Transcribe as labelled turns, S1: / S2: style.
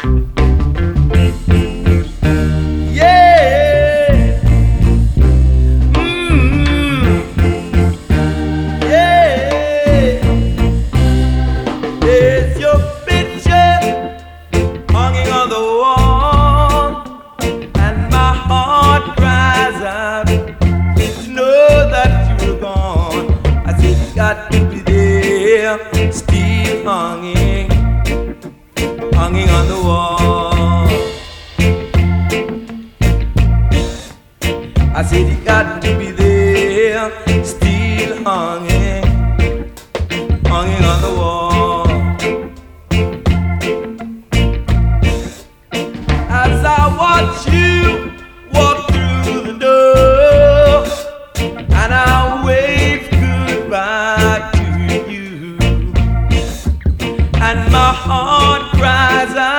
S1: Yeah. Mm. Yeah. There's your picture hanging on the wall, and my heart cries out to know that you're gone. I said you got to be there, still hanging on the wall. I said you got to